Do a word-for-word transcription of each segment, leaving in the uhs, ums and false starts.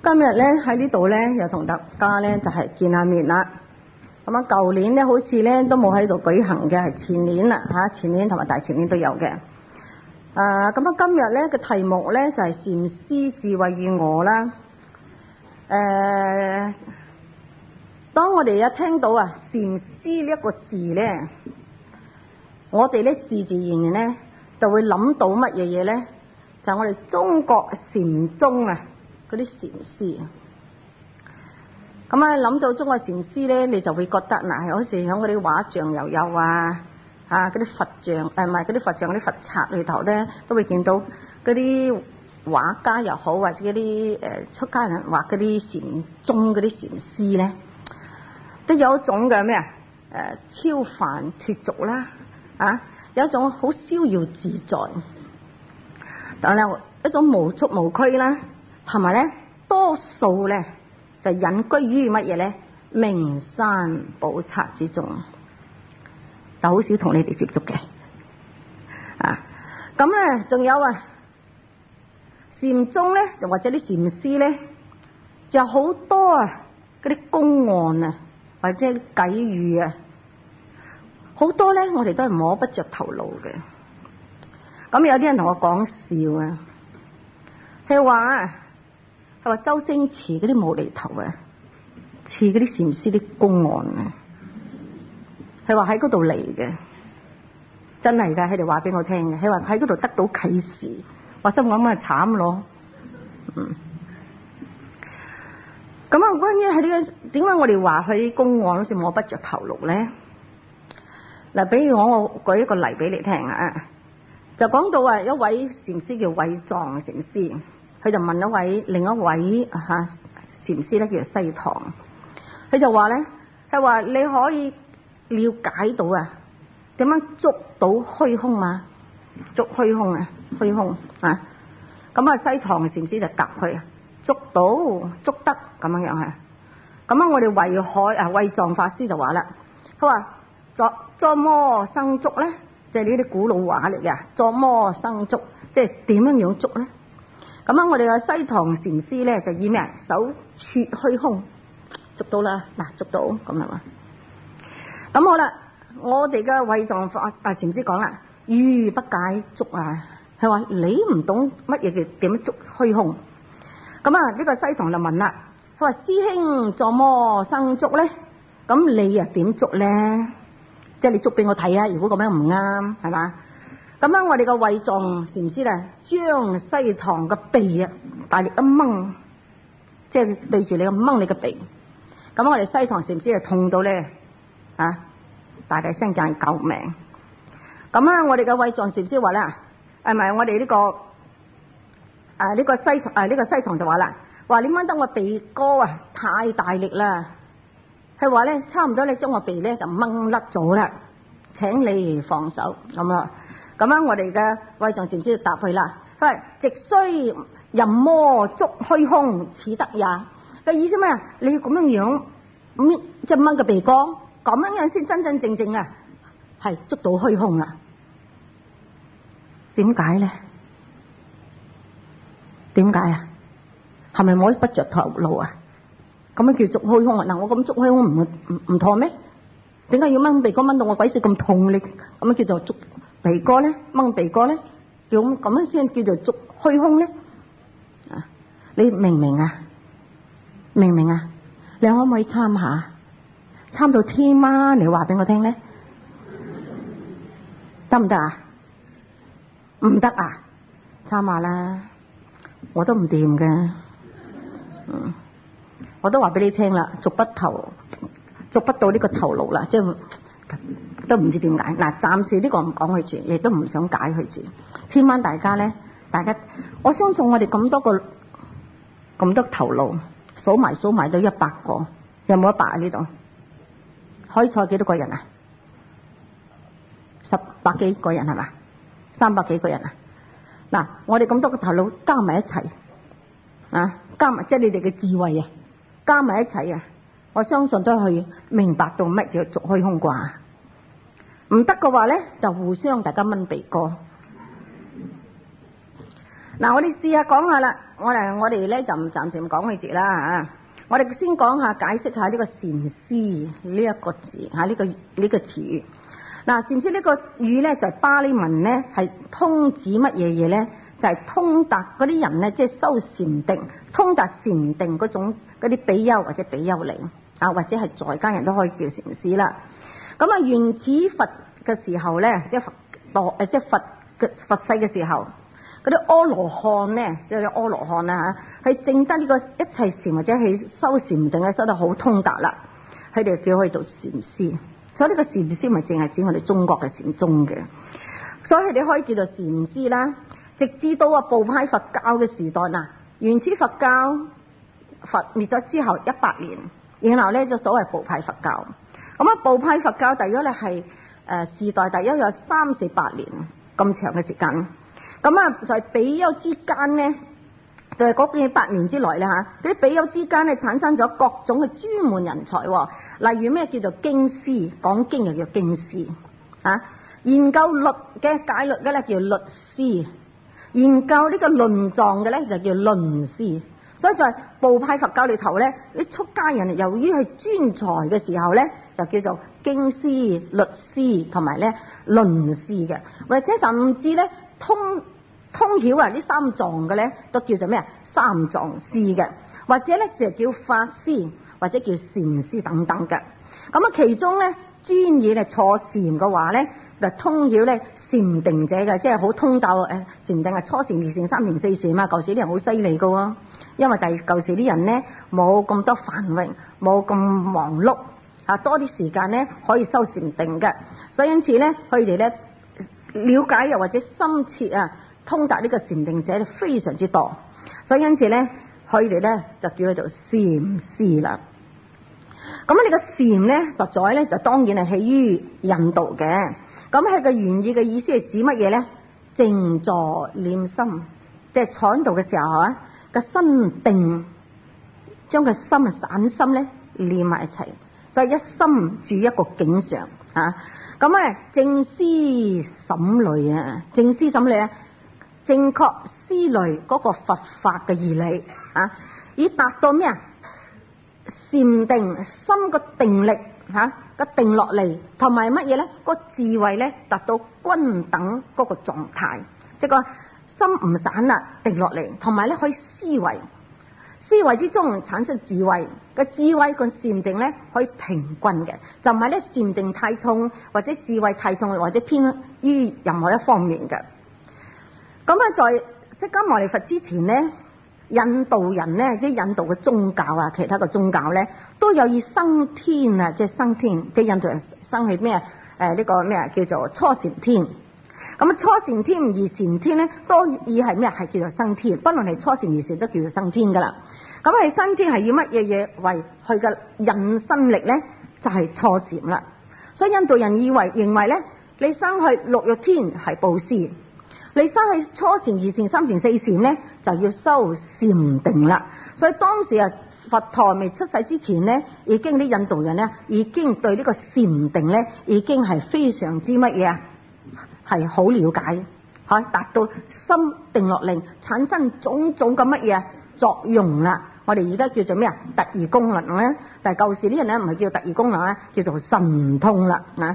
今日咧喺呢度咧又同大家咧就係見下面啦。咁啊，舊年咧好似咧都冇喺度舉行嘅，係前年啦嚇，前年同埋大前年都有嘅。誒咁啊，今日咧嘅題目咧就係禪師智慧與我啦。誒，當我哋一聽到啊禪師呢一個字咧，我哋咧自自然然咧就會諗到乜嘢嘢咧？就係我哋中國禪宗啊嗰啲禪師。咁啊諗到中國禪師咧，你就會覺得嗱，好似喺嗰啲畫像又有啊，啊嗰啲佛像誒唔係嗰啲佛像嗰啲佛冊裏頭咧，都會見到嗰啲畫家又好，或者嗰啲誒出家人畫嗰啲禪宗嗰啲禪師咧，都有一種嘅咩啊誒超凡脫俗啦，啊有一種好逍遙自在，但係一種無束無拘啦，同埋咧多數咧就隱居於乜嘢咧？名山寶冊之中，就好少同你哋接觸嘅啊。咁咧仲有啊，禪宗咧，又或者啲禪師咧，就有好多啊嗰啲公案啊，或者啲偈語啊，好多咧，我哋都係摸不着頭腦嘅。咁有啲人同我講笑啊，係話佢話周星馳嗰啲無厘頭啊，似嗰啲禪師啲公案啊，係話喺嗰度嚟嘅，真係噶，佢哋話俾我聽嘅，佢話喺嗰度得到啟示，我心諗啊慘咯，嗯，咁啊，關於喺呢個點解我哋話佢啲公案好似摸不着頭腦咧？嗱，比如我我舉一個例俾你聽啊，就講到啊一位禪師叫慧藏禪師。佢就問一位另一位嚇禪師咧，叫做西塘。佢就話咧，係話你可以了解到啊點樣捉到虛空嘛？捉虛空啊，虛空啊。咁啊，西塘禪師就答佢啊，捉到捉得咁樣樣係。咁啊，我哋慧海啊慧藏法師就話啦，佢話作作麼生捉咧？即係呢啲古老話嚟嘅，作麼生捉，即係點樣樣捉咧？咁啊，我哋嘅西塘禪師咧就以咩啊手撮虛空捉到啦，嗱捉到咁係嘛？咁好啦，我哋嘅慧藏法啊禪師講啦，愚不解捉啊，係話你唔懂乜嘢叫點樣捉虛空。咁啊，呢個西塘就問啦，佢話師兄作麼生捉咧？咁你啊點捉咧？即係你捉俾我睇啊！如果咁樣唔啱，係嘛？咁啊，我哋個慧藏禪師咧，將西塘嘅鼻啊，大力一掹，即係對住你咁掹你嘅鼻。咁我哋西塘禪師就痛到咧，啊，大大聲叫救命。咁啊，我哋嘅慧藏禪師話啦，係咪我哋呢個啊呢個西啊呢個西塘就話啦，話你掹得我鼻哥啊太大力啦，係話咧差唔多你將我鼻咧就掹甩咗啦，請你放手咁啊。咁樣我哋嘅慧藏禪師就答佢啦，佢話直須淫魔捉虛空，似得也。嘅意思咩啊？你要咁樣樣搣即係掹個鼻哥，咁樣樣先真真正正啊，係捉到虛空啦。點解咧？點解啊？係咪摸不着頭腦啊？咁樣叫捉虛空啊？嗱，我咁捉虛空唔唔唔妥咩？點解要掹鼻哥掹到我鬼死咁痛力？咁樣叫做捉鼻哥咧，掹鼻哥咧，叫咁樣先叫做捉虛空咧。啊，你明唔明啊？明唔明啊？你可唔可以參下？參到天媽，你話俾我聽咧，得唔得啊？唔得啊？參下啦，我都唔掂嘅。嗯，我都話俾你聽啦，捉不頭，捉不到呢個頭腦啦，即係。都唔知點解嗱，暫時呢個唔講佢住，亦都唔想解佢住。聽晚大家咧，大家我相信我哋咁多個咁多頭腦，數埋數埋到一百個，有冇一百喺呢度？可以坐幾多個人啊？十百幾個人係嘛？三百幾個人啊？嗱，我哋咁多個頭腦加埋一齊啊，加埋即係你哋嘅智慧啊，加埋一齊啊，我相信都可以明白到乜叫捉虛空啩。唔得嘅話咧，就互相大家掹鼻哥。 嗱，我哋試下講下啦。我哋我哋咧就唔暫時唔講佢字啦嚇。我哋先講下解釋下呢個禪師呢一個字嚇，呢個呢個詞語。嗱，禪師呢個語咧就係巴利文咧，係通指乜嘢嘢咧？就係通達嗰啲人咧，即係修禪定、通達禪定嗰種嗰啲比丘或者比丘尼啊，或者係在家人都可以叫禪師啦。咁啊，原始佛嘅時候咧，即係佛墮誒，即係佛嘅佛世嘅時候，嗰啲阿羅漢咧，即係阿羅漢啦嚇，係證得呢個一切禪或者係修禪定咧，修得好通達啦，佢哋叫佢做禪師。所以呢個禪師咪淨係指我哋中國嘅禪宗嘅，所以佢哋可以叫做禪師啦。直至到啊部派佛教嘅時代嗱，原始佛教佛滅咗之後一百年，然後咧就所謂部派佛教。咁啊部派佛教大約咧係誒時代大約有三四百年咁長嘅時間。咁啊在比丘之間咧，就係嗰幾百年之內咧嚇，啲比丘之間咧產生咗各種嘅專門人才喎。例如咩叫做經師，講經又叫經師啊，研究律嘅解律嘅咧叫律師。研究呢個論藏嘅咧就叫論師，所以在部派佛教裏頭咧，啲出家人由於係專才嘅時候咧，就叫做經師、律師同埋咧論師嘅，或者甚至咧通通曉啊呢三藏嘅咧，都叫做咩啊三藏師嘅，或者咧就叫法師或者叫禪師等等嘅。咁啊，其中咧專業咧坐禪嘅話咧，就通曉咧禪定者嘅，即係好通達誒禪定係初禪、二禪、三禪、四禪啊！舊時啲人好犀利噶喎，因為第舊時啲人咧冇咁多繁榮，冇咁忙碌啊，多啲時間咧可以修禪定嘅，所以因此咧佢哋咧了解又或者深切啊通達呢個禪定者非常之多，所以因此咧佢哋咧就叫佢做禪師啦。咁你個禪咧實在咧就當然係起於印度嘅。咁佢個原意嘅意思係指乜嘢咧？靜坐念心，即係坐喺度嘅時候啊，個心定，將個心啊散心咧念埋一齊，所以一心住一個境上啊。咁咧正思審慮啊，正思審慮啊，正確思慮嗰個佛法嘅義理啊，以達到咩啊？禪定心個定力嚇。個定落嚟，同埋乜嘢咧？個智慧咧達到均等嗰個狀態，即係個心唔散啦，定落嚟，同埋咧可以思維，思維之中產生智慧。個智慧個禪定咧可以平均嘅，就唔係咧禪定太重或者智慧太重，或者偏於任何一方面嘅。咁啊，在釋迦牟尼佛之前咧，印度人咧，即係印度嘅宗教啊，其他嘅宗教咧，都有以生天啊，即係生天，即係印度人生起咩？誒、呃、呢、這個咩啊？叫做初禪天。咁啊，初禪天、二禪天咧，都以係咩？係叫做生天。不論係初禪、二禪，都叫做生天噶啦。咁係生天係以乜嘢嘢為佢嘅引申力咧？就係、是、初禪啦。所以印度人以為認為咧，你生去六欲天係布施。你生去初禪、二禪、三禪、四禪咧，就要修禪定啦。所以當時啊，佛陀未出世之前咧，已經啲印度人咧，已經對呢個禪定咧，已經係非常之乜嘢啊，係好了解，可以達到心定落嚟，產生種種嘅乜嘢作用啦。我哋而家叫做咩啊？特異功能咧，但係舊時啲人咧唔係叫特異功能咧，叫做神通啦啊。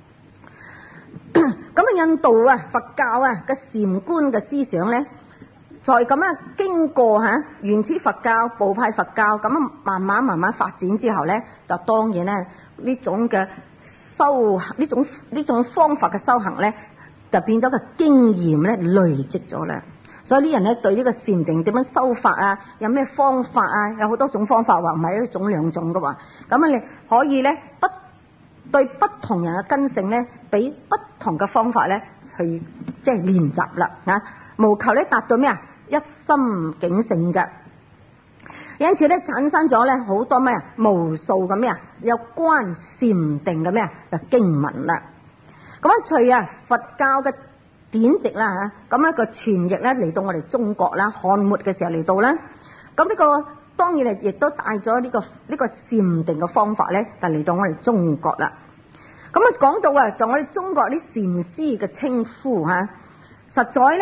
咁啊，印度啊，佛教啊嘅禪觀嘅思想咧，在咁樣經過吓原始佛教、部派佛教咁樣慢慢慢慢發展之後咧，就當然咧呢種嘅修呢種呢種方法嘅修行咧，就變咗個經驗咧累積咗啦。所以啲人咧對呢個禪定點樣修法啊，有咩方法啊，有好多種方法，話唔係一種兩種嘅話，咁啊你可以咧不對不同人嘅根性咧，俾不同嘅方法咧去即係練習啦啊，務求咧達到咩啊一心境性嘅，因此咧產生咗咧好多咩啊無數嘅咩啊有關禪定嘅咩啊嘅經文啦。咁啊隨啊佛教嘅典籍啦嚇，咁一個傳譯咧嚟到我哋中國啦，漢末嘅時候嚟到啦，咁呢個當然係亦都帶咗呢個呢個禪定嘅方法咧，就嚟到我哋中國啦。咁啊講到啊，就我哋中國啲禪師嘅稱呼嚇，實在咧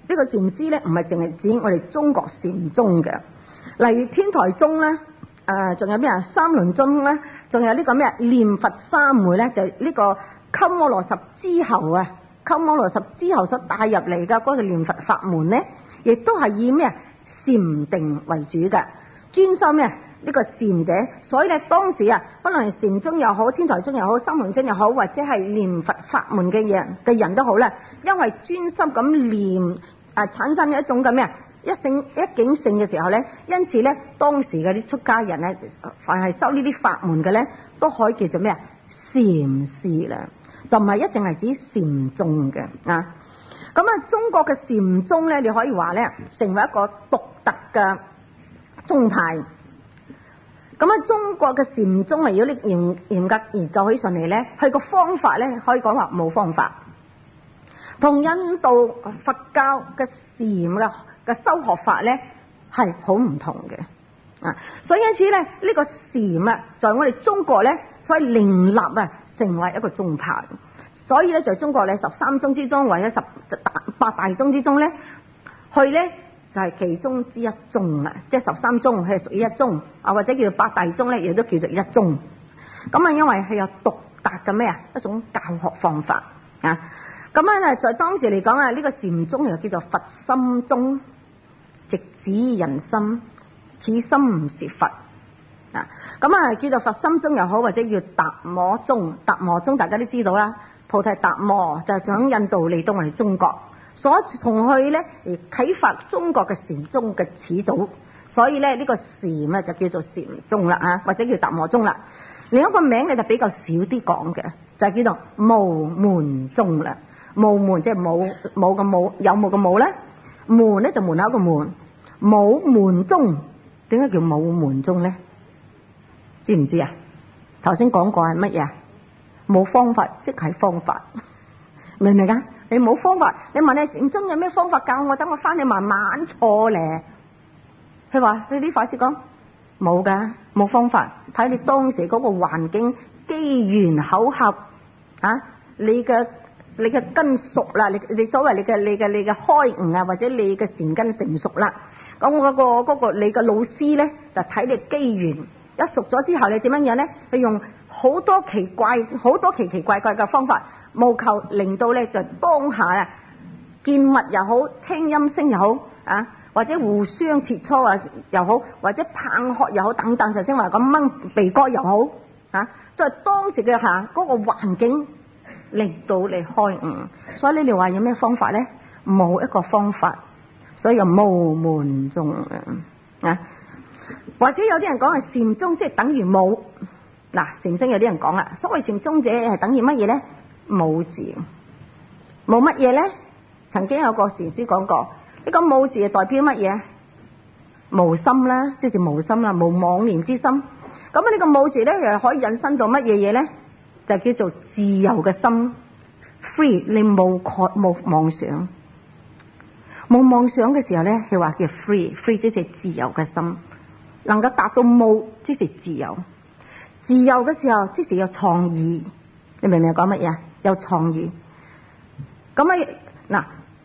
呢個禪師咧唔係淨係指我哋中國禪宗嘅，例如天台宗咧，誒仲有咩啊三輪宗咧，仲有呢個咩念佛三昧咧，就係呢個鳩摩羅什之後啊，鳩摩羅什之後所帶入嚟嘅嗰個念佛法門咧，亦都係以咩禪定為主嘅，專心咩呢個禪者。所以咧當時啊，可能係禪宗又好，天台宗又好，三輪宗又好，或者係念佛法門嘅人嘅人都好啦，因為專心咁念啊，產生一種咁咩一性一境性嘅時候咧，因此咧當時嗰啲出家人咧，凡係修呢啲法門嘅咧，都可以叫做咩啊禪師啦，就唔係一定係指禪宗嘅啊。咁啊，中國嘅禪宗咧，你可以話咧成為一個獨特嘅宗派。咁啊，中國嘅禪宗啊，如果你嚴嚴格研究起上嚟咧，佢個方法咧可以講話冇方法，同印度佛教嘅禪嘅嘅修學法咧係好唔同嘅啊。所以因此咧，呢、這個禪啊，在我哋中國咧，所以另立啊，成為一個宗派。所以咧，在中國咧，十三宗之中或者十八大宗之中咧，佢咧就係、是、其中之一宗啦，即係十三宗係屬於一宗啊，或者叫做八大宗咧，亦都叫做一宗。咁啊，因為係有獨特嘅咩啊一種教學方法啊。咁啊，在當時嚟講啊，呢、這個禪宗又叫做佛心宗，直指人心，此心唔是佛啊。咁啊，叫做佛心宗又好，或者叫達摩宗。達摩宗大家都知道啦。菩提達摩就係從印度嚟到我哋中國，所從去咧而啟發中國嘅禪宗嘅始祖，所以咧呢個禪啊就叫做禪宗啦啊，或者叫達摩宗啦。另一個名咧就比較少啲講嘅，就係叫做無門宗啦。無門即係冇冇個冇，有冇個冇咧？門咧就門口個門，冇門宗。點解叫冇門宗咧？知唔知啊？頭先講過係乜嘢？冇方法即係方法，明唔明啊？你冇方法，你問你禪宗有咩方法教我？等我翻去慢慢錯咧。佢話你啲法師講冇噶，冇方法，睇你當時嗰個環境機緣巧合啊，你嘅你嘅根熟啦，你你所謂你嘅你嘅你嘅開悟啊，或者你嘅善根成熟啦。咁我嗰個嗰個你嘅老師咧，就睇你機緣一熟咗之後，你點樣樣咧？佢用好多奇怪、好多奇奇怪怪嘅方法，務求令到咧就當下啊見物又好，聽音聲又好啊，或者互相切磋啊又好，或者棒喝又好等等，頭先話咁掹鼻哥又好啊，在當時嘅下嗰個環境令到你開悟。所以你哋話有咩方法咧？冇一個方法，所以就無門宗啊。或者有啲人講係禪宗即係等於冇。嗱，禪宗有啲人講啦，所謂禪宗者係等於乜嘢咧？冇字，冇乜嘢咧？曾經有個禪師講過，呢個冇字係代表乜嘢？無心啦，即係無心啦，無妄念之心。咁啊，呢個冇字咧又可以引申到乜嘢嘢咧？就叫做自由嘅心 ，free， 你冇渴冇妄想，冇妄想嘅時候咧，佢話叫 free，free 即係自由嘅心，能夠達到冇，即係自由。自由嘅時候，即時有創意，你明唔明講乜嘢？有創意，咁啊嗱，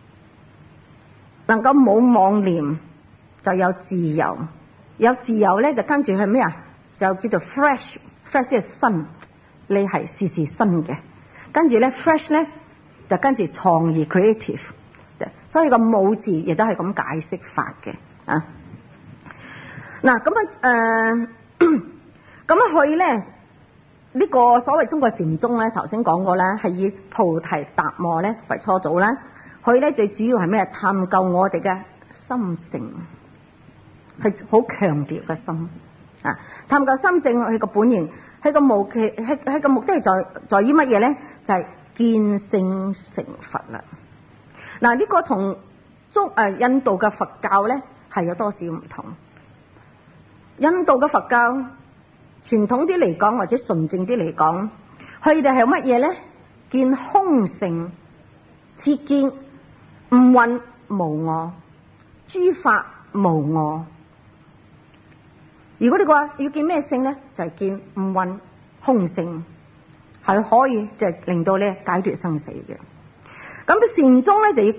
能夠冇妄念就有自由，有自由咧就跟住係咩啊？就叫做 fresh，fresh 即係新，你係時時新嘅。跟住咧 fresh 咧就跟住創意 creative， 所以個冇字亦都係咁解釋法嘅啊。嗱咁啊誒。咁啊，佢咧呢個所謂中國禪宗咧，頭先講過啦，係以菩提達摩咧為初祖啦。佢咧最主要係咩？探究我哋嘅心性，係好強調嘅心啊！探究心性，佢個本源，佢個目其，佢佢個目的係在在於乜嘢咧？就係、是、見性成佛啦。嗱、啊，呢、這個同中誒、呃、印度嘅佛教咧係有多少唔同？印度嘅佛教。傳統啲嚟講，或者純正啲嚟講，佢哋係乜嘢咧？見空性，切見五蘊無我，諸法無我。如果你話要見咩性咧，就係、是、見五蘊空性，係可以就係令到咧解脫生死嘅。咁禪宗咧就要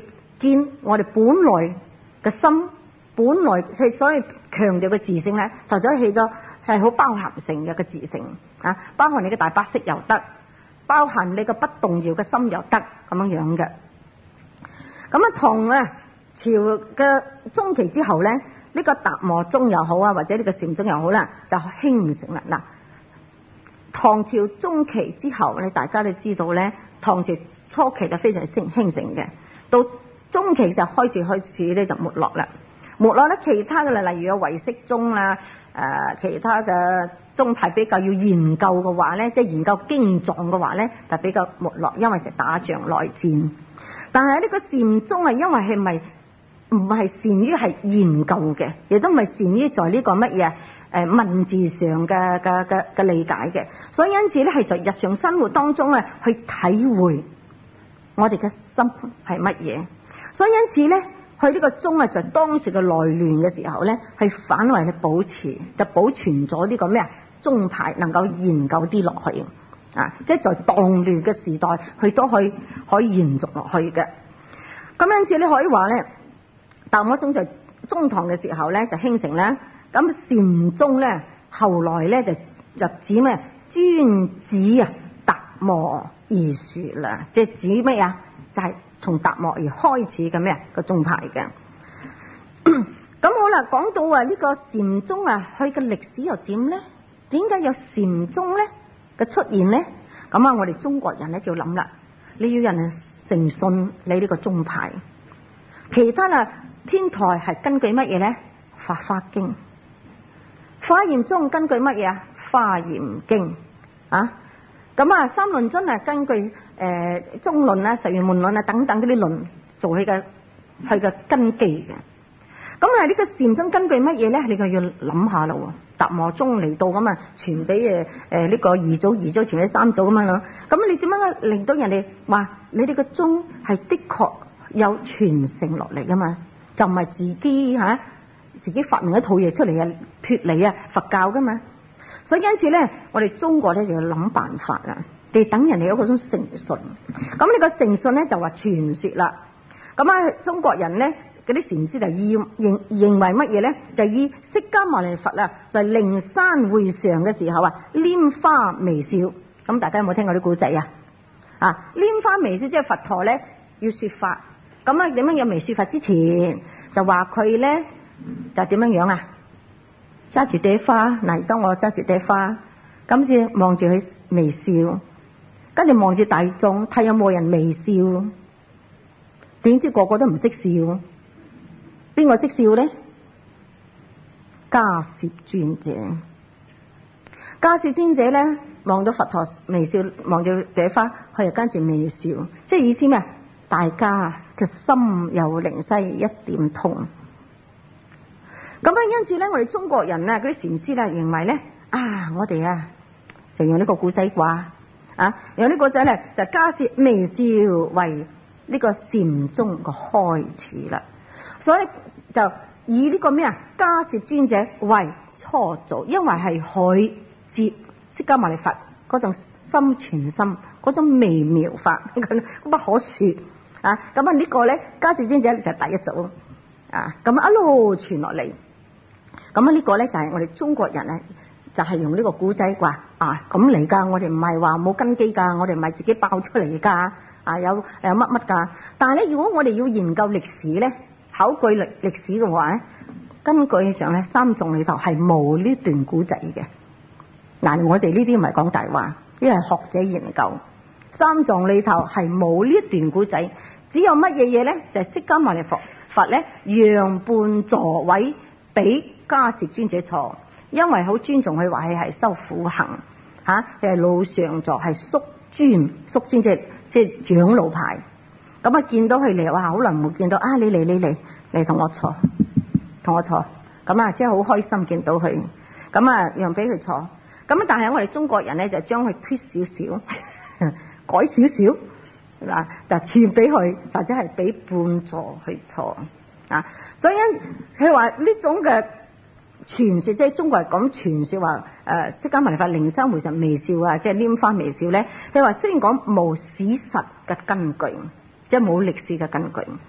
見我哋本來嘅心，本來係所以強調嘅自性咧，就咗起咗係好包含性嘅個自性啊，包含你嘅大白色又得，包含你個不動搖嘅心又得咁樣樣嘅。咁啊，唐啊朝嘅中期之後咧，呢、這個達摩宗又好啊，或者呢個禪宗又好啦，就興盛啦。嗱，唐朝中期之後咧，大家都知道咧，唐朝初期就非常興興盛嘅，到中期就開始開始咧就沒落啦。沒落咧，其他嘅啦，例如有唯識宗啦，誒、呃，其他嘅宗派比較要研究嘅話咧，即係研究經藏嘅話咧，就比較沒落，因為成日打仗內戰。但係呢個禪宗係因為係咪唔係善於係研究嘅，亦都唔係善於在呢個乜嘢誒文字上嘅嘅嘅嘅理解嘅，所以因此咧係在日常生活當中啊去體會我哋嘅心係乜嘢。所以因此咧，佢呢個宗啊，在當時嘅內亂嘅時候咧，係反為去保持，就保存咗呢個咩啊宗派能夠研究啲落去。啊！即係在動亂嘅時代，佢都可以可以延續落去嘅。咁因此你可以話咧，達摩宗在中唐嘅時候咧就興盛啦。咁禪宗咧後來咧就就指咩？專指啊達摩而說啦，即係指咩啊？就係、是、從達摩而開始嘅咩個宗派嘅。咁好啦，講到啊呢個禪宗啊，佢嘅歷史又點咧？點解有禪宗咧嘅出現咧？咁啊，我哋中國人咧就要諗啦，你要人誠信你呢個宗派。其他啊天台係根據乜嘢咧？法華經。華嚴宗根據乜嘢啊？華嚴經啊。咁啊，三論尊係根據誒、呃、中論啊、十圓滿論啊等等嗰啲論做佢嘅佢嘅根基嘅。咁啊，呢個禪宗根據乜嘢咧？你就要諗下啦喎。達摩宗嚟到咁啊，傳俾誒誒呢個二祖、二祖傳俾三祖咁樣咯。咁你點樣令到人哋話你哋個宗係的確有傳承落嚟噶嘛？就唔係自己嚇、啊、自己發明一套嘢出嚟啊，脫離啊佛教噶嘛。所以因此咧，我哋中國咧就要諗辦法啦，哋等人哋有嗰種誠信。咁呢個誠信咧就話傳說啦。咁啊，中國人咧。嗰啲禪師就以認認為乜嘢咧？就以釋迦牟尼佛啊，在靈山會上嘅時候啊，拈花微笑。咁大家有冇聽過啲故仔啊？啊，拈花微笑即係佛陀咧要說法。咁啊點樣有未說法之前，就話佢咧就點樣樣啊？揸住朵花，嗱，當我揸住朵花，咁至望住佢微笑，跟住望住大眾睇有冇人微笑。點知個個都唔識笑。邊個識笑咧？迦葉尊者，迦葉尊者咧望到佛陀微笑，望住朵花，佢又跟住微笑，即係意思咩？大家嘅心有靈犀一點通。咁啊，因此咧，我哋中國人啊，嗰啲禪師咧認為咧，啊，我哋啊就用呢個古仔啩啊，用呢個仔咧就迦葉微笑為呢個禪宗嘅開始啦。所以就以呢個咩啊迦葉尊者為初祖，因為係佢接釋迦牟尼佛嗰種心傳心嗰種微妙法，咁不可說啊！咁啊呢個咧迦葉尊者就係第一祖啊！咁一路傳落嚟，咁啊呢個咧就係我哋中國人咧就係用呢個古仔話啊咁嚟噶，我哋唔係話冇根基噶，我哋唔係自己爆出嚟噶啊有誒乜乜噶，但係咧如果我哋要研究歷史咧。考據歷歷史嘅話咧，根據上咧三藏裏頭係冇呢段古仔嘅。嗱，我哋呢啲唔係講大話，呢係學者研究。三藏裏頭係冇呢一段古仔，只有乜嘢嘢咧？就係、是、釋迦牟尼佛佛咧讓伴座位俾迦葉尊者坐，因為好尊重佢，話佢係修苦行嚇，佢係老上座，係肅尊，肅尊即係即係長老牌。咁啊，見到佢嚟，哇！好耐冇見到啊！你嚟，你嚟，嚟同我坐，同我坐。咁啊，即係好開心見到佢。咁啊，讓俾佢坐。咁啊，但係我哋中國人咧就將佢推少少，改少少嗱，就傳俾佢，或者係俾伴座去坐啊。所以佢話呢種嘅傳說，即係中國人講傳說話，誒釋迦牟尼佛靈山會上微笑啊，即係拈花微笑咧。佢話雖然講無史實嘅根據。即係冇歷史嘅根據，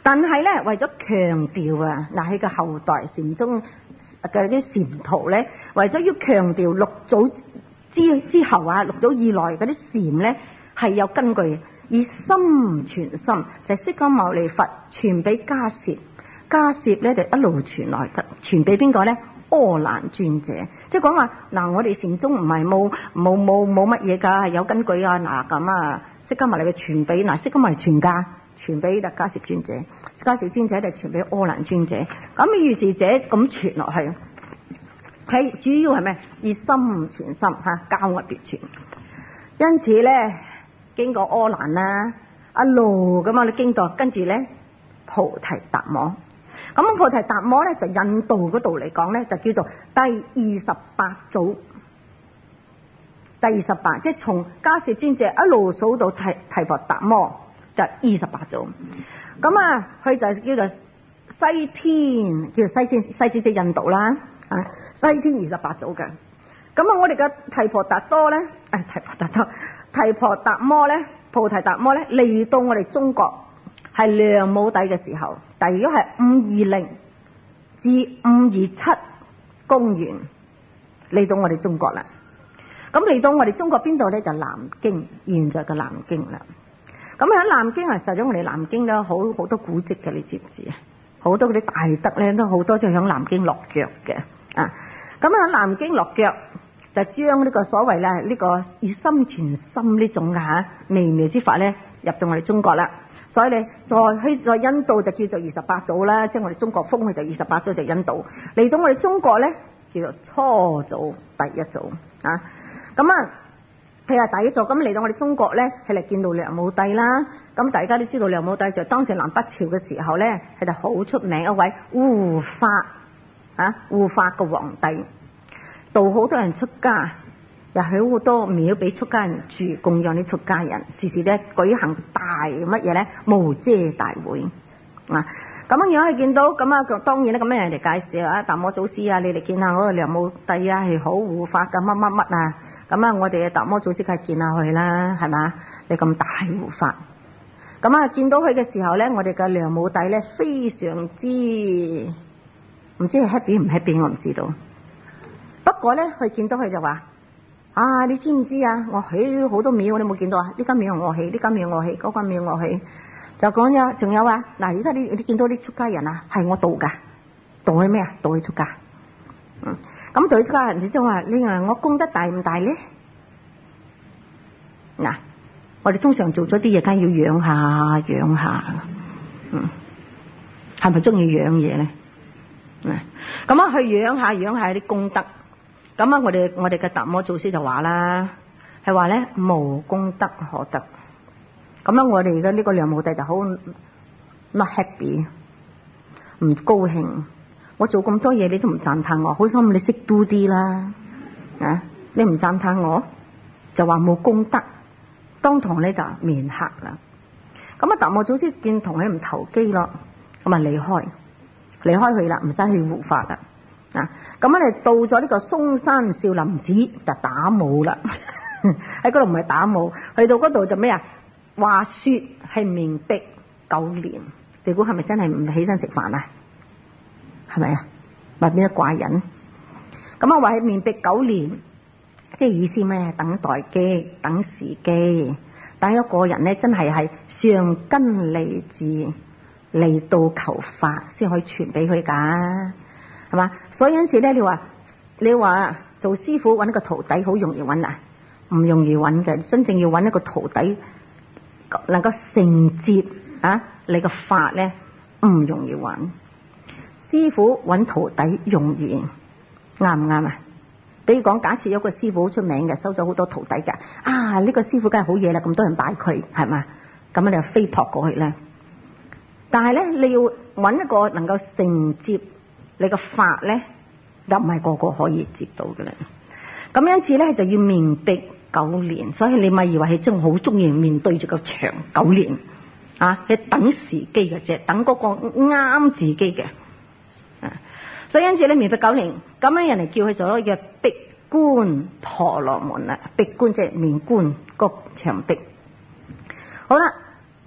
但係咧為咗強調啊，嗱佢嘅後代禪宗嘅啲禪徒咧，為咗要強調六祖之之後啊，六祖以來嗰啲禪咧係有根據嘅，以心傳心，就係釋迦牟尼佛傳俾迦葉，迦葉咧就一路傳來嘅，傳俾邊個咧？柯蘭尊者，即係講話嗱，我哋禪宗唔係冇冇冇冇乜嘢㗎，係有根據啊！嗱咁啊，釋迦牟尼嘅傳俾嗱，釋迦牟尼傳家傳俾迦葉尊者，迦葉尊者就傳俾柯蘭尊者，咁於是者咁傳落去，佢主要係咩？以心傳心嚇，交惡別傳。因此咧，經過柯蘭啦，一路咁啊，你經過跟住咧菩提達摩。咁菩提達摩咧就印度嗰度嚟講咧，就叫做第二十八祖。第二十八，即係從迦葉尊者一路數到提提婆達摩，就二十八祖。咁啊，佢就叫做西天，叫做西天，西天即係印度啦，啊，西天二十八祖嘅。咁啊，我哋嘅提婆達多咧，誒，提婆達多，提婆達摩咧，菩提達摩咧嚟到我哋中國。係梁武帝嘅時候，大約係五二零至五二七公元嚟到我哋中國啦。咁嚟到我哋中國邊度咧？就南京，現在嘅南京啦。咁喺南京啊，實咗我哋南京咧好好多古蹟嘅，你知唔知啊？好多嗰啲大德咧都好多都響南京落腳嘅啊。咁喺南京落腳就將呢個所謂咧呢個以心傳心呢種嘅吓微妙之法咧入到我哋中國啦。所以咧，再去在印度就叫做二十八祖啦，即係我哋中國封佢就二十八祖就印度。嚟到我哋中國咧，叫做初祖第一祖啊。咁啊，佢係第一祖，咁嚟到我哋中國咧，係嚟見到梁武帝啦。咁大家都知道梁武帝就當時南北朝嘅時候咧，係就好出名一位護法啊，護法嘅皇帝，導好多人出家。又係好多廟俾出家人住，供養啲出家人，時時咧舉行大乜嘢咧無遮大會啊！咁樣樣係見到咁啊，當然咧咁樣人哋介紹啊，達摩祖師啊，你哋見下嗰個梁武帝啊，係好護法噶乜乜乜啊！咁啊，我哋嘅達摩祖師梗係見下佢啦，係嘛？你咁大護法，咁啊見到佢嘅時候咧，我哋嘅梁武帝咧非常之唔知係 happy 唔 happy，我唔知道。不過咧，佢見到佢就話。啊！你知唔知啊？我起好多廟，你有冇見到啊？呢間廟我起，呢間廟我起，嗰間廟我起。就講咗，仲有啊！嗱，而家你你見到啲出家人啊，係我導噶，導佢咩啊？導佢出家。嗯，咁導佢出家人，你就話你話我功德大唔大咧？嗱，我哋通常做咗啲嘢，梗係要養下養下。嗯，係咪中意養嘢咧？嗯，咁啊去養下養下啲功德。咁啊，我哋我哋嘅達摩祖師就話啦，係話咧無功德可得。咁樣我哋嘅呢個梁武帝就好 not happy，唔高興。我做咁多嘢，你都唔讚歎我，好心你識 do 啲啦，啊！你唔讚歎我，就話冇功德，當堂咧就面黑啦。咁啊，達摩祖師見同佢唔投機咯，咁啊離開，離開佢啦，唔使去護法啦。啊，咁樣你到咗呢個嵩山少林寺就打武啦，喺嗰度唔係打武，去到嗰度就咩啊？話說係面壁九年，你估係咪真係唔起身食飯啊？係咪啊？咪變咗怪人？咁啊話係面壁九年，即係意思咩？等待機，等時機，等一個人咧真係係上根利智嚟到求法，先可以傳俾佢噶。係嘛？所以因此咧，你話你話做師傅揾一個徒弟好容易揾啊？唔容易揾嘅。真正要揾一個徒弟能夠承接啊你個法咧，唔容易揾。師傅揾徒弟容易，啱唔啱啊？比如講，假設有個師傅好出名嘅，收咗好多徒弟嘅，啊呢、這個師傅梗係好嘢啦，咁多人拜佢，係嘛？咁你就飛撲過去咧。但係咧，你要揾一個能夠承接你個法咧，又唔係個個可以接到嘅啦。咁因此咧，就要面壁九年。所以你咪以為係真好中意面對住個牆九年啊？係等時機嘅啫，等嗰個啱自己嘅。啊，所以因此咧，面壁九年，咁樣人哋叫佢做嘅壁觀婆羅門啦。壁觀即係面觀個牆壁。好啦，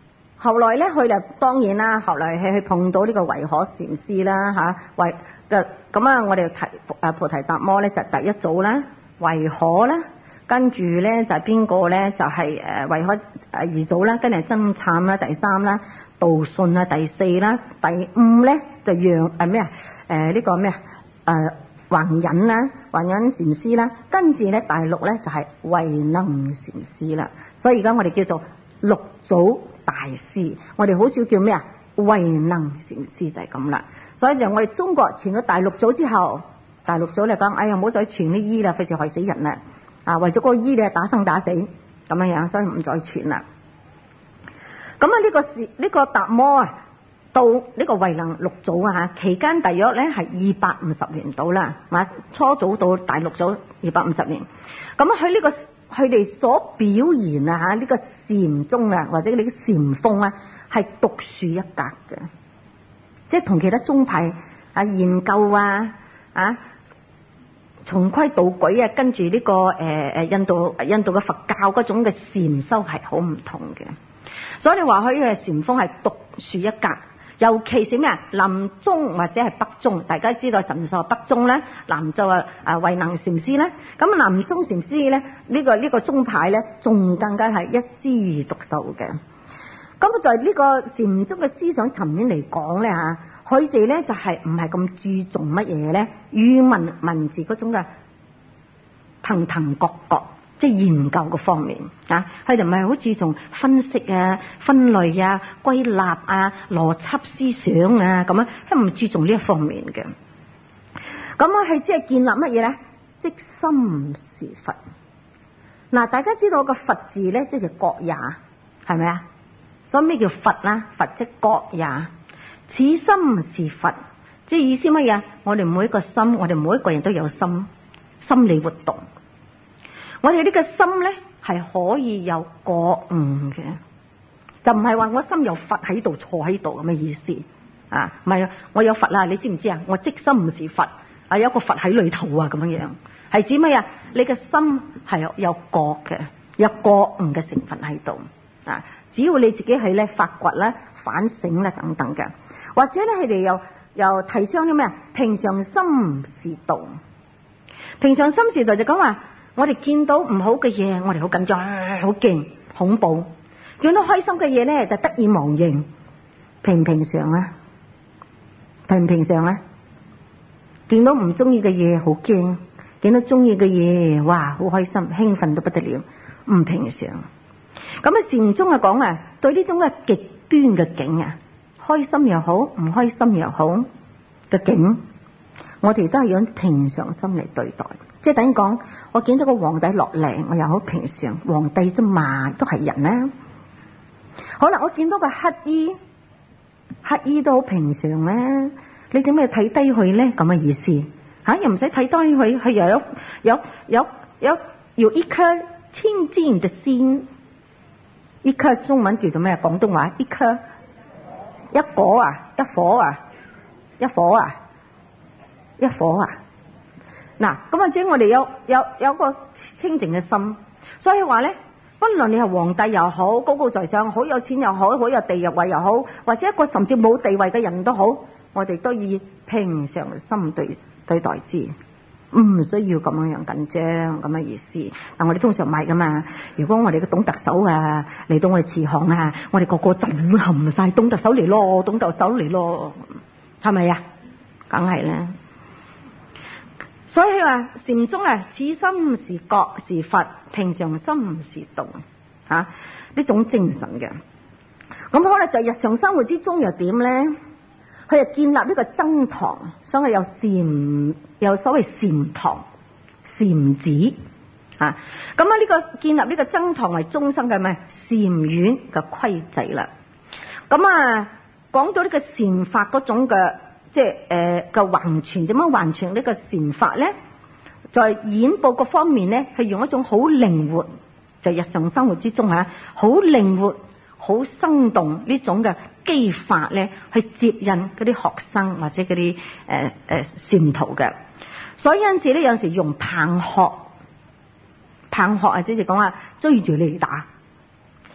後來咧，佢就當然啦，後來係去碰到呢個慧可禪師啦嚇，慧嘅咁啊，我哋提誒菩提達摩咧就第一組啦，慧可啦，跟住咧就係邊個咧？就係誒慧可誒二組啦，跟住僧璨啦，第三啦，道信啊，第四啦，第五咧就讓誒咩啊？誒呢個咩啊？誒弘忍啦，弘忍禪師啦，跟住咧第六咧就係慧能禪師啦，所以而家我哋叫做六祖大師，我哋好少叫咩啊？慧能禪師就係咁啦。所以就我哋中國傳咗第六祖之後，第六祖嚟講，哎呀唔好再傳啲醫啦，費事害死人啦。啊，為咗嗰個醫咧打生打死咁樣樣，所以唔再傳啦。咁啊呢個是呢個達摩啊，到呢個慧能六祖啊嚇，期間大約咧係二百五十年到啦，啊初祖到第六祖二百五十年。咁啊喺呢個佢哋所表現啊嚇，呢個禪宗啊或者呢個禪風啊係獨樹一格嘅，即係同其他宗派啊研究啊啊循規蹈矩啊，跟住呢、這個誒誒、呃、印度印度嘅佛教嗰種嘅禪修係好唔同嘅，所以你話佢嘅禪風係獨樹一格。尤其是咩啊？南宗或者係北宗，大家知道神秀北宗咧，南就啊啊慧能禪師咧。咁南宗禪師咧，呢、這個呢、這個宗派咧，仲更加係一枝獨秀嘅。咁在呢個禪宗嘅思想層面嚟講咧嚇，佢哋咧就係唔係咁注重乜嘢咧？語文文字嗰種嘅騰騰覺覺。即係研究嘅方面啊，佢哋唔係好注重分析啊、分類啊、歸納啊、邏輯思想啊咁樣，都唔注重呢一方面嘅。咁啊，係即係建立乜嘢咧？即心是佛。嗱，大家知道個佛字咧，即係覺也，係咪啊？所以咩叫佛啦？佛即覺也，此心是佛，即係意思乜嘢？我哋每一個心，我哋每一個人都有心，心理活動。我哋呢個心咧係可以有覺悟嘅，就唔係話我心有佛喺度坐喺度咁嘅意思啊，唔係我有佛啦，你知唔知啊？我即心唔是佛啊，有個佛喺裏頭啊，咁樣樣係指乜啊？你嘅心係有有覺嘅，有覺悟嘅成分喺度啊。只要你自己係咧發掘啦、反省啦等等嘅，或者咧佢哋又又提倡啲咩啊？平常心是道，平常心是道就講話。我哋見到唔好嘅嘢，我哋好緊張、好驚、恐怖；見到開心嘅嘢咧，就得意忘形。平唔平常啊？平唔平常啊？見到唔中意嘅嘢好驚，見到中意嘅嘢，哇，好開心、興奮到不得了，唔平常。咁啊，禪宗啊講啊，對呢種嘅極端嘅境啊，開心又好，唔開心又好嘅境，我哋都係用平常心嚟對待。即係等於講，我見到個皇帝落嚟，我又好平常，皇帝啫嘛，都係人啦。好啦，我見到個乞衣，乞衣都好平常咧。你點解睇低佢咧？咁嘅意思吓、啊，又唔使睇低佢，佢又有有有有有一顆清淨嘅心。一顆中文叫做咩？廣東話一顆一顆啊，一顆啊，一顆啊，一顆啊。嗱，咁或者我哋有有有個清淨嘅心，所以話咧，不論你係皇帝又好，高高在上，好有錢又好，好有地位又好，或者一個甚至冇地位嘅人都好，我哋都以平常嘅心對對待之，唔需要咁樣樣緊張咁嘅意思。但我哋通常唔係噶嘛，如果我哋嘅董特首啊嚟到我哋祠堂啊，我哋個個就冚晒董特首嚟咯，董特首嚟咯，係咪啊？梗係啦。所以話禪宗啊，此心是覺是佛，平常心是道，吓、啊、呢種精神嘅。咁可能在日常生活之中又點咧？佢又建立呢個僧堂，所以有禪，有所謂禪堂、禪寺啊。咁啊呢個建立呢個僧堂為終生嘅咩禪院嘅規制啦。咁啊講到呢個禪法嗰種嘅。即係誒個橫傳，點樣橫傳呢個禪法咧？在演播個方面咧，係用一種好靈活，就日常生活之中嚇，好靈活、好生動呢種嘅機法咧，去接引嗰啲學生或者嗰啲誒誒禪徒嘅。所以有陣時咧，有陣時用棒喝，棒喝啊，即係講話追住你打，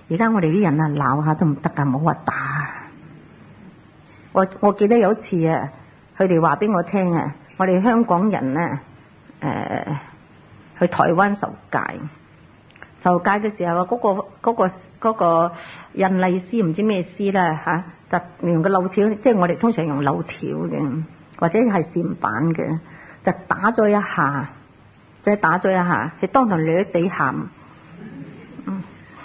而家我哋啲人啊鬧下都唔得噶，唔好話打。我我記得有一次啊，佢哋話俾我聽啊，我哋香港人咧誒、呃、去台灣受戒，受戒嘅時候嗰、嗰個嗰、嗰個嗰、嗰個印麗絲唔知咩絲啦嚇，就用個柳條，即係我哋通常用柳條嘅，或者係線板嘅，就打咗一下，即係打咗一下，佢當堂掠地喊。嗯，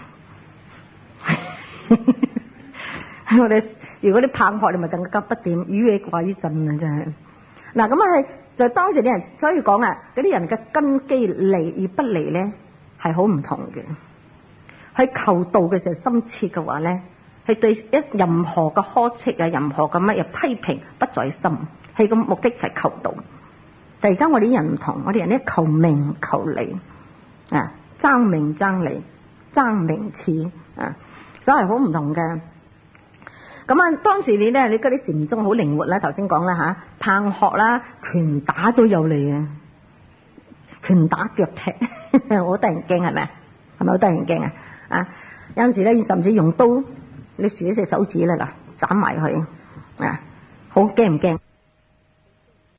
我哋如果啲棒喝，你咪更加不掂，與你鬼震啊！真係嗱，咁啊係就當時啲人，所以講啊，嗰啲人嘅根基離而不離咧，係好唔同嘅。喺求道嘅時候深切嘅話咧，係對一任何嘅呵斥啊，任何嘅乜嘢批評不在心，係個目的就係求道。但而家我哋啲人唔同，我哋人咧求名求利啊，爭名爭利，爭名次啊，所以係好唔同嘅。咁啊，當時你咧，你嗰啲禪宗好靈活啦，頭先講啦嚇，棒喝啦、拳打都有嚟嘅，拳打腳踢，好得人驚係咪啊？係咪好得人驚啊？啊，有陣時咧，甚至用刀，你豎一隻手指咧嗱，斬埋佢啊，好驚唔驚？